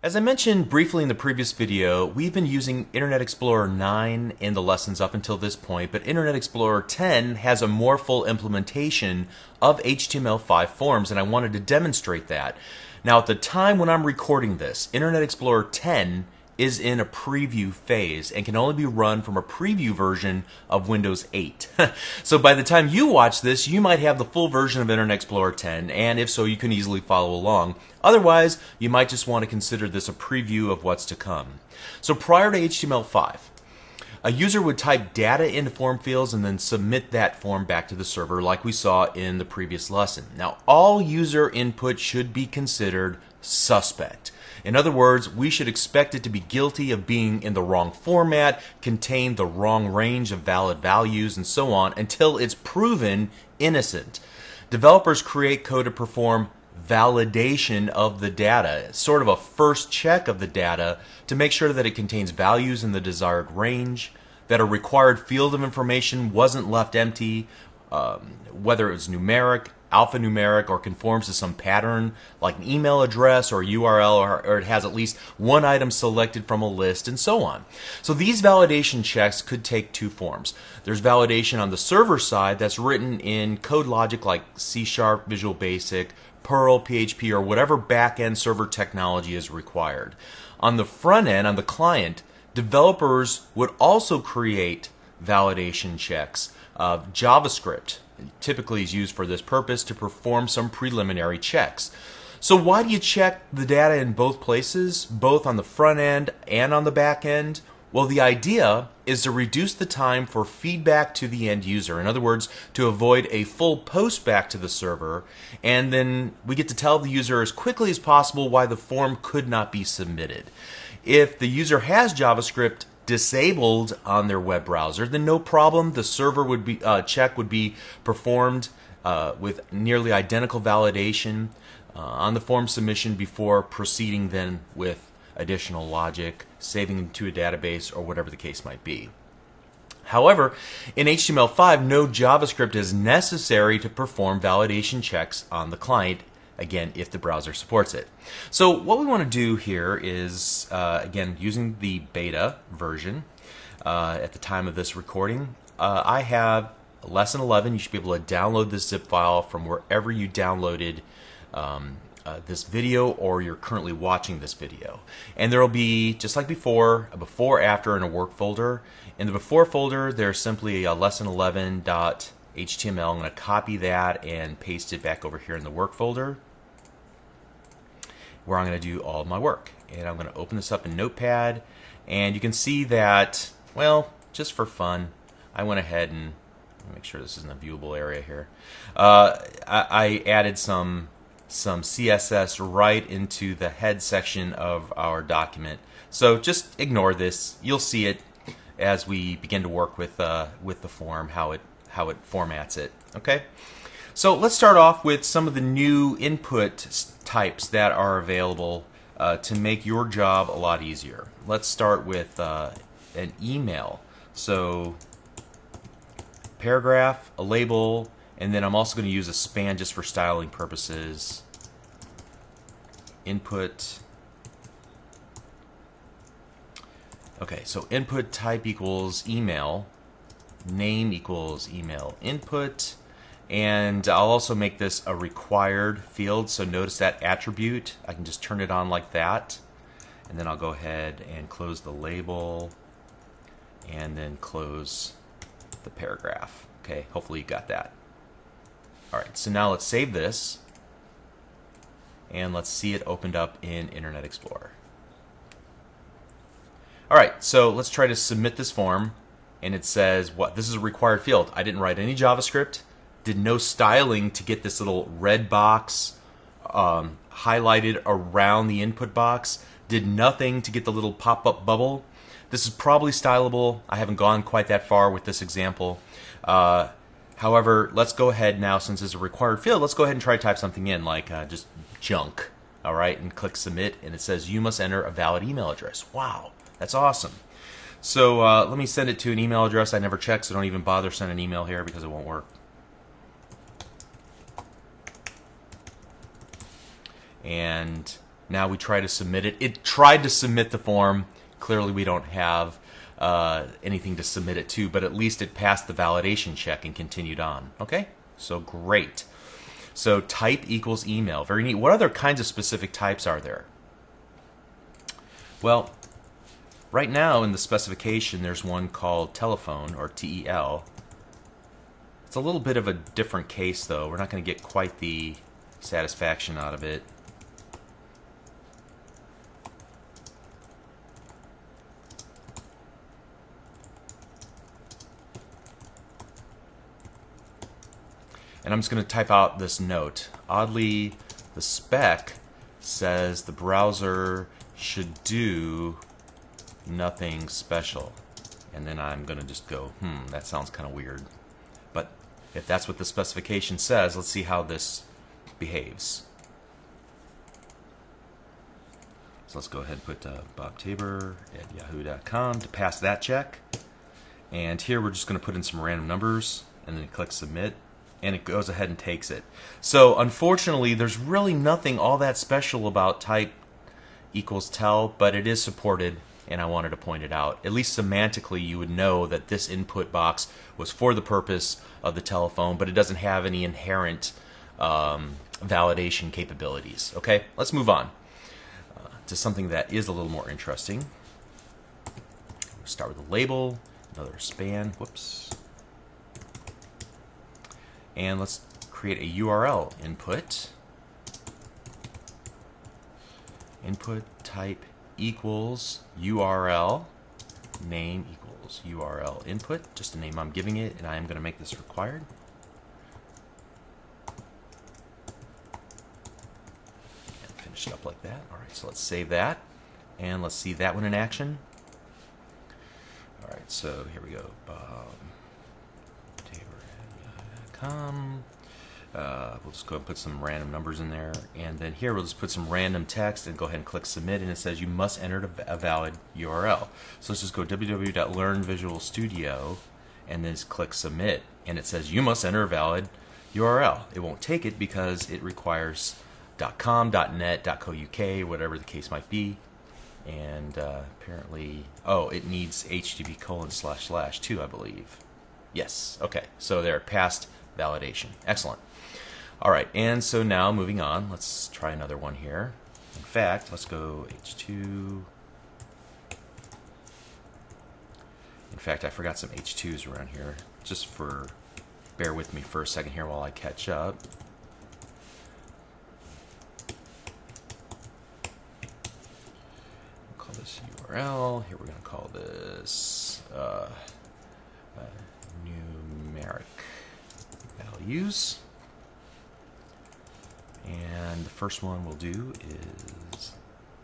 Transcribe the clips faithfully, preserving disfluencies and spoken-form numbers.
As I mentioned briefly in the previous video, we've been using Internet Explorer nine in the lessons up until this point, but Internet Explorer ten has a more full implementation of H T M L five forms, and I wanted to demonstrate that. Now, at the time when I'm recording this, Internet Explorer ten is in a preview phase and can only be run from a preview version of Windows eight. So by the time you watch this, you might have the full version of Internet Explorer ten, and if so, you can easily follow along. Otherwise, you might just want to consider this a preview of what's to come. So prior to H T M L five, a user would type data into form fields and then submit that form back to the server like we saw in the previous lesson. Now, all user input should be considered suspect. In other words, we should expect it to be guilty of being in the wrong format, contain the wrong range of valid values, and so on until it's proven innocent. Developers create code to perform validation of the data, sort of a first check of the data to make sure that it contains values in the desired range, that a required field of information wasn't left empty, um, whether it was numeric, alphanumeric, or conforms to some pattern like an email address or U R L, or, or it has at least one item selected from a list, and so on. So these validation checks could take two forms. There's validation on the server side that's written in code logic like C Sharp, Visual Basic, Perl, P H P, or whatever back-end server technology is required. On the front end, on the client, developers would also create validation checks of JavaScript. Typically is used for this purpose to perform some preliminary checks. So why do you check the data in both places, both on the front end and on the back end? Well, the idea is to reduce the time for feedback to the end user. In other words, to avoid a full post back to the server, and then we get to tell the user as quickly as possible why the form could not be submitted. If the user has JavaScript disabled on their web browser, then no problem. The server would be uh, check would be performed uh, with nearly identical validation uh, on the form submission before proceeding then with additional logic, saving them to a database, or whatever the case might be. However, in H T M L five, no JavaScript is necessary to perform validation checks on the client, again, if the browser supports it. So what we want to do here is, uh, again, using the beta version uh, at the time of this recording, uh, I have lesson eleven. You should be able to download this zip file from wherever you downloaded um, uh, this video, or you're currently watching this video. And there will be, just like before, a before, after, and a work folder. In the before folder, there's simply a lesson eleven dot H T M L. I'm going to copy that and paste it back over here in the work folder, where I'm going to do all of my work. And I'm going to open this up in Notepad, and you can see that, well, just for fun, I went ahead and make sure this isn't a viewable area here. Uh, I, I added some some C S S right into the head section of our document. So just ignore this. You'll see it as we begin to work with uh, with the form, how it how it formats it. Okay. So let's start off with some of the new input types that are available uh, to make your job a lot easier. Let's start with uh, an email. So paragraph, a label, and then I'm also going to use a span just for styling purposes. Input. Okay, so input type equals email. Name equals email input. And I'll also make this a required field, so notice that attribute. I can just turn it on like that. And then I'll go ahead and close the label and then close the paragraph. Okay, hopefully you got that. Alright, so now let's save this and let's see it opened up in Internet Explorer. Alright, so let's try to submit this form, and it says, what? This is a required field. I didn't write any JavaScript. Did no styling to get this little red box um, highlighted around the input box. Did nothing to get the little pop-up bubble. This is probably stylable. I haven't gone quite that far with this example. Uh, however, let's go ahead now, since it's a required field, let's go ahead and try to type something in, like uh, just junk. All right, and click submit, and it says you must enter a valid email address. Wow, that's awesome. So uh, let me send it to an email address I never checked, so don't even bother sending an email here because it won't work. And Now we try to submit it. It tried to submit the form. Clearly we don't have uh, anything to submit it to, but at least it passed the validation check and continued on. Okay, so great. So type equals email. Very neat. What other kinds of specific types are there? Well, right now in the specification there's one called telephone, or T E L. It's a little bit of a different case though. We're not going to get quite the satisfaction out of it. And I'm just going to type out this note. Oddly, the spec says the browser should do nothing special. And then I'm going to just go, hmm, that sounds kind of weird. But if that's what the specification says, let's see how this behaves. So let's go ahead and put uh, Bob Tabor at yahoo dot com to pass that check. And here we're just going to put in some random numbers and then click submit. And it goes ahead and takes it. So unfortunately, there's really nothing all that special about type equals tel, but it is supported, and I wanted to point it out. At least semantically, you would know that this input box was for the purpose of the telephone, but it doesn't have any inherent um, validation capabilities. Okay, let's move on uh, to something that is a little more interesting. We'll start with a label, another span. Whoops. And let's create a U R L input. Input type equals U R L. Name equals U R L input. Just the name I'm giving it, and I am going to make this required. And finish it up like that. All right, so let's save that. And let's see that one in action. All right, so here we go. Bob. Um, uh, we'll just go ahead and put some random numbers in there, and then here we'll just put some random text and go ahead and click submit, and it says you must enter a valid U R L. So let's just go w w w dot learn visual studio and then just click submit, and it says you must enter a valid U R L. It won't take it because it requires .com, .net, .co.uk, whatever the case might be, and uh, apparently, oh, it needs H T T P colon slash slash too, I believe. Yes, okay, so they're past validation. Excellent. All right, and so now moving on, let's try another one here. In fact, let's go H two. In fact, I forgot some H twos around here. Just for, bear with me for a second here while I catch up. We'll call this U R L. Here we're going to call this uh, uh, numeric values, and the first one we'll do is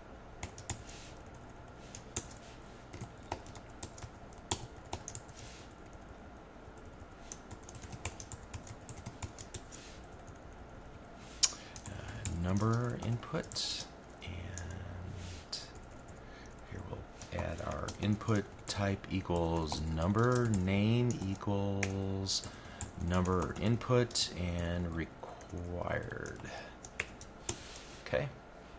uh, number input, and here we'll add our input type equals number, name equals number input, and required. Okay.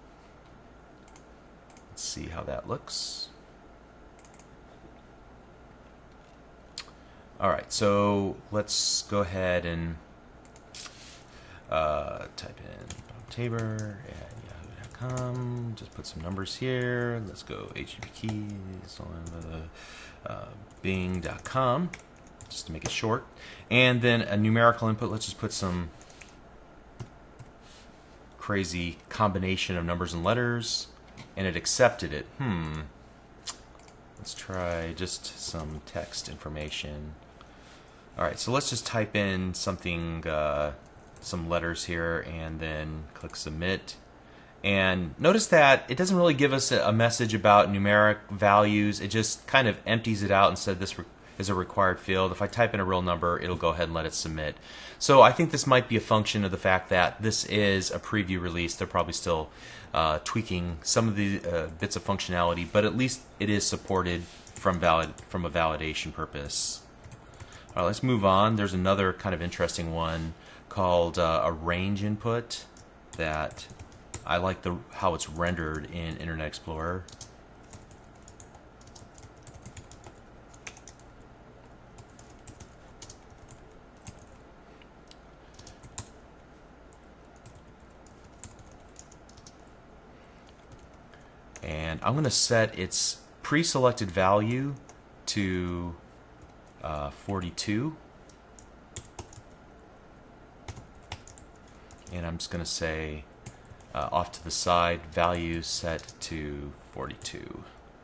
Let's see how that looks. All right, so let's go ahead and uh, type in Bob Tabor at yahoo dot com. Just put some numbers here. Let's go H T T P keys on uh, bing dot com. Just to make it short, and then a numerical input. Let's just put some crazy combination of numbers and letters, and it accepted it. Hmm. Let's try just some text information. All right, so let's just type in something, uh, some letters here, and then click submit. And notice that it doesn't really give us a message about numeric values. It just kind of empties it out and said this is a required field. If I type in a real number, it'll go ahead and let it submit. So I think this might be a function of the fact that this is a preview release. They're probably still uh, tweaking some of the uh, bits of functionality, but at least it is supported from valid from a validation purpose. All right, let's move on. There's another kind of interesting one called uh, a range input that I like the how it's rendered in Internet Explorer. And I'm going to set its pre-selected value to uh, forty-two. And I'm just going to say uh, off to the side, value set to forty-two.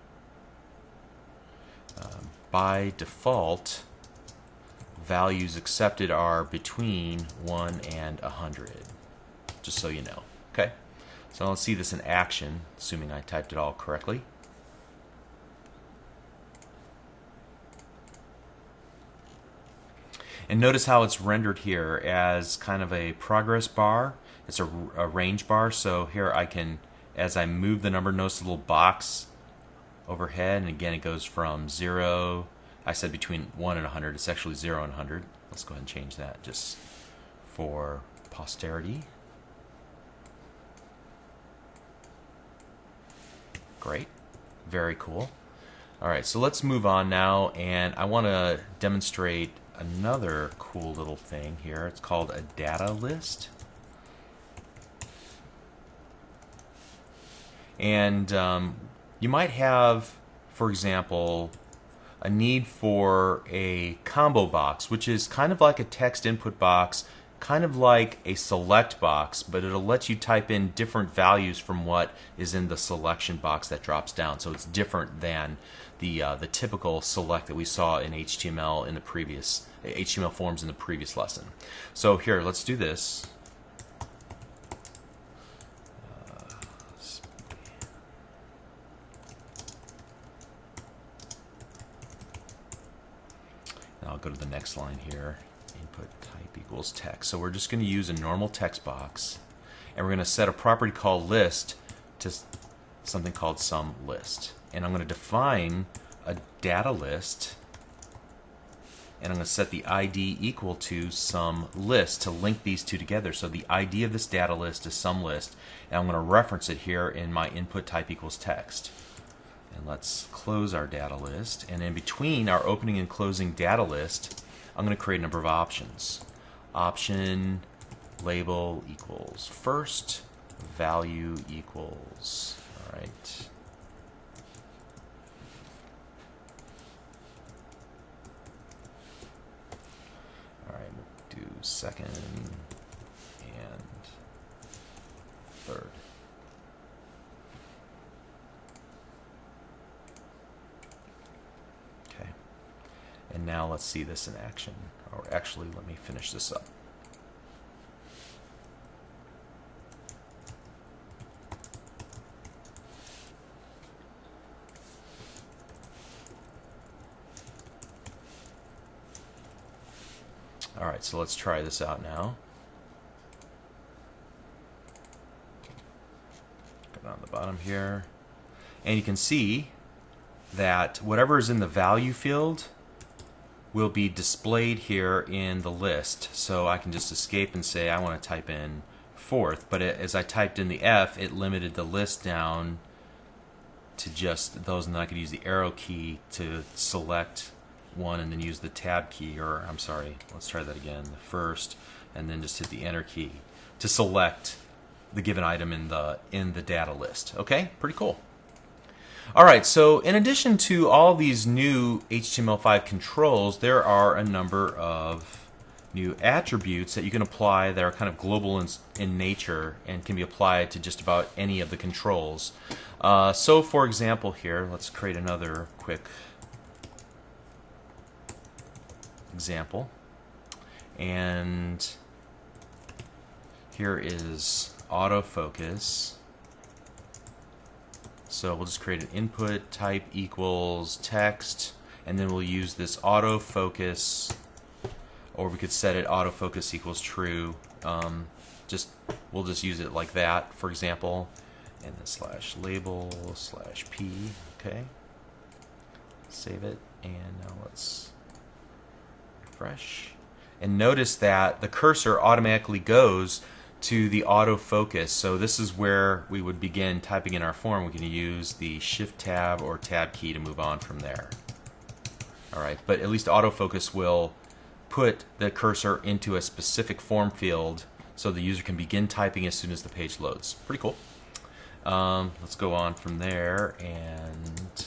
Um, by default, values accepted are between one and one hundred, just so you know. Okay? So let's see this in action, assuming I typed it all correctly. And notice how it's rendered here as kind of a progress bar. It's a, a range bar, so here I can, as I move the number, notice the little box overhead, and again it goes from zero, I said between one and one hundred, it's actually zero and one hundred. Let's go ahead and change that just for posterity. Great, very cool. Alright, so let's move on now, and I want to demonstrate another cool little thing here. It's called a data list. And um, you might have, for example, a need for a combo box, which is kind of like a text input box, kind of like a select box, but it'll let you type in different values from what is in the selection box that drops down. So it's different than the uh, the typical select that we saw in H T M L in the previous H T M L forms in the previous lesson. So here, let's do this. Uh, now I'll go to the next line here. Input type equals text. So we're just going to use a normal text box, and we're going to set a property called list to something called some list. And I'm going to define a data list, and I'm going to set the I D equal to some list to link these two together. So the I D of this data list is some list, and I'm going to reference it here in my input type equals text. And let's close our data list, and in between our opening and closing data list, I'm going to create a number of options. Option label equals first, value equals, all right. All right, we'll do second and third. Okay. And now let's see this in action. Or actually, let me finish this up. All right, so let's try this out now. Go down the bottom here. And you can see that whatever is in the value field will be displayed here in the list. So I can just escape and say I want to type in fourth, but it, as I typed in the F, it limited the list down to just those, and then I could use the arrow key to select one and then use the tab key, or I'm sorry, let's try that again, the first, and then just hit the enter key to select the given item in the in the data list. Okay, pretty cool. All right, so in addition to all these new H T M L five controls, there are a number of new attributes that you can apply that are kind of global in, in nature and can be applied to just about any of the controls. Uh, so for example here, let's create another quick example. And here is autofocus. So we'll just create an input type equals text, and then we'll use this autofocus, or we could set it autofocus equals true. Um, just we'll just use it like that, for example, and then slash label slash p. Okay, save it, and now let's refresh. And notice that the cursor automatically goes to the autofocus. So this is where we would begin typing in our form. We can use the Shift Tab or Tab key to move on from there. All right, but at least autofocus will put the cursor into a specific form field so the user can begin typing as soon as the page loads. Pretty cool. Um, let's go on from there and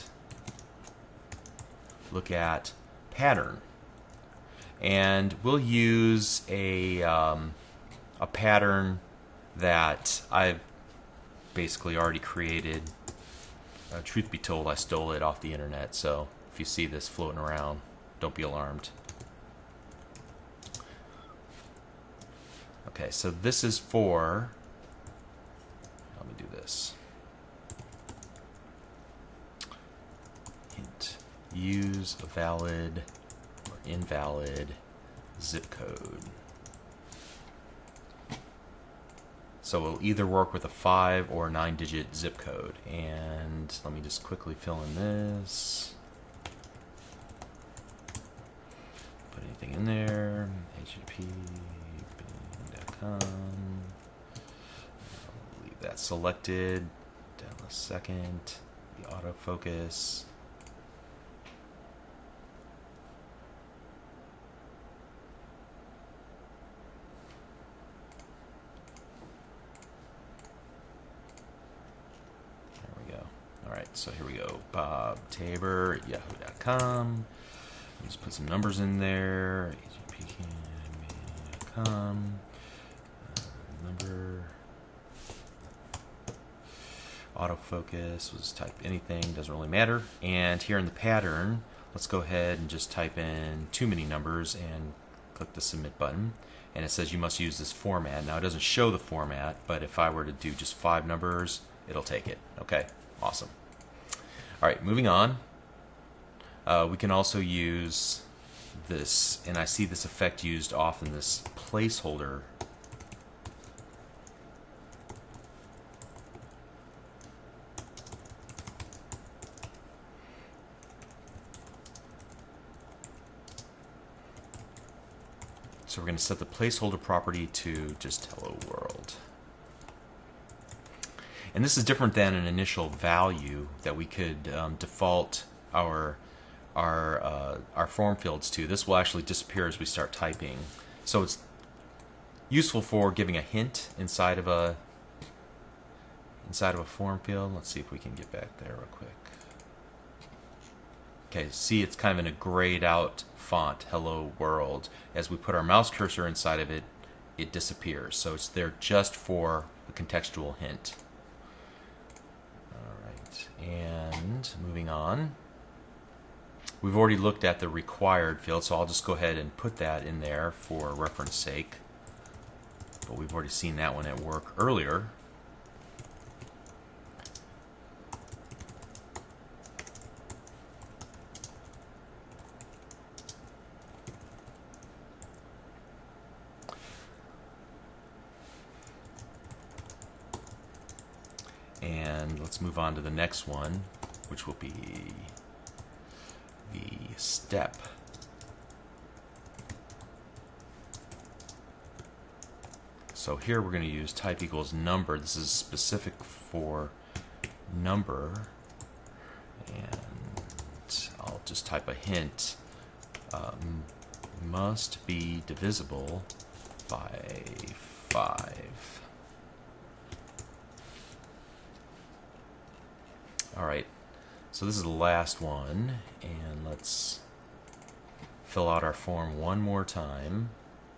look at pattern. And we'll use a, um, a pattern that I've basically already created. Uh, truth be told, I stole it off the internet, so if you see this floating around, don't be alarmed. Okay, so this is for, let me do this. Hint, use a valid or invalid zip code. So it'll either work with a five or nine digit zip code. And let me just quickly fill in this. Put anything in there. H T T P bing dot com. I'll leave that selected. Down a second. The autofocus. Alright, so here we go. Bob Tabor at yahoo dot com. Just put some numbers in there. H T T P dot com. Uh, number. Autofocus. We'll just type anything. Doesn't really matter. And here in the pattern, let's go ahead and just type in too many numbers and click the submit button. And it says you must use this format. Now it doesn't show the format, but if I were to do just five numbers, it'll take it. Okay. Awesome. All right, moving on. Uh, we can also use this, and I see this effect used often, this placeholder. So we're going to set the placeholder property to just hello world. And this is different than an initial value that we could um, default our our uh, our form fields to. This will actually disappear as we start typing. So it's useful for giving a hint inside of a inside of a form field. Let's see if we can get back there real quick. Okay, see, it's kind of in a grayed out font, hello world. As we put our mouse cursor inside of it, it disappears. So it's there just for a contextual hint. And moving on, we've already looked at the required field, so I'll just go ahead and put that in there for reference sake. But we've already seen that one at work earlier. And let's move on to the next one, which will be the step. So here we're going to use type equals number. This is specific for number. And I'll just type a hint. Um, must be divisible by five. Alright, so this is the last one, and let's fill out our form one more time.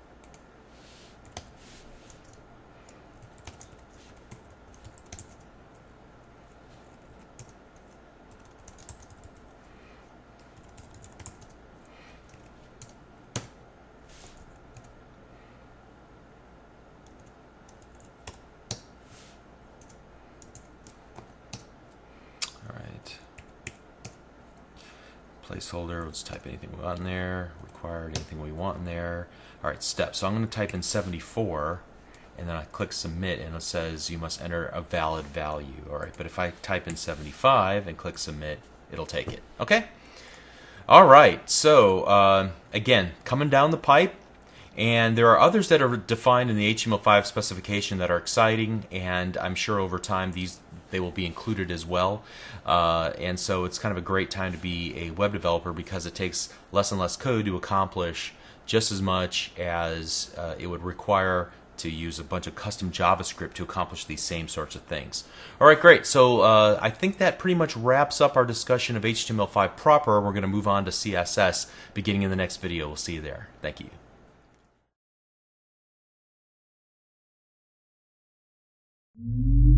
Placeholder, let's type anything we want in there, required, anything we want in there. Alright, steps. So I'm going to type in seventy-four, and then I click submit, and it says you must enter a valid value. Alright, but if I type in seventy-five and click submit, it'll take it. Okay? Alright, so uh, again, coming down the pipe, And there are others that are defined in the H T M L five specification that are exciting, and I'm sure over time these they will be included as well. Uh, and so it's kind of a great time to be a web developer because it takes less and less code to accomplish just as much as uh, it would require to use a bunch of custom JavaScript to accomplish these same sorts of things. All right, great. So uh, I think that pretty much wraps up our discussion of H T M L five proper. We're going to move on to C S S beginning in the next video. We'll see you there. Thank you.